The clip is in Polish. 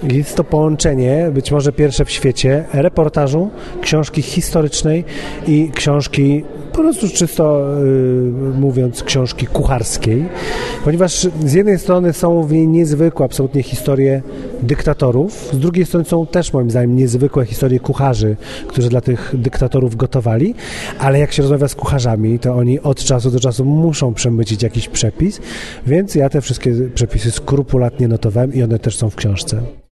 Jest to połączenie, być może pierwsze w świecie, reportażu, książki historycznej i książki, po prostu czysto mówiąc, książki kucharskiej, ponieważ z jednej strony są w niej niezwykłe absolutnie historie dyktatorów, z drugiej strony są też moim zdaniem niezwykłe historie kucharzy, którzy dla tych dyktatorów gotowali, ale jak się rozmawia z kucharzami, to oni od czasu do czasu muszą przemycić jakiś przepis, więc ja te wszystkie przepisy skrupulatnie notowałem i one też są w książce.